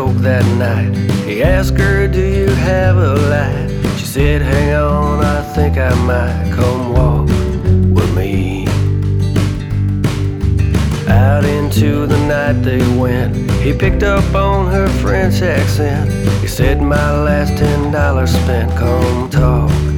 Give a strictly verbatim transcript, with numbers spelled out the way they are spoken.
broke that night. He asked her, do you have a light? She said, hang on, I think I might. Come walk with me. Out into the night they went. He picked up on her French accent. He said, my last ten dollars spent. Come talk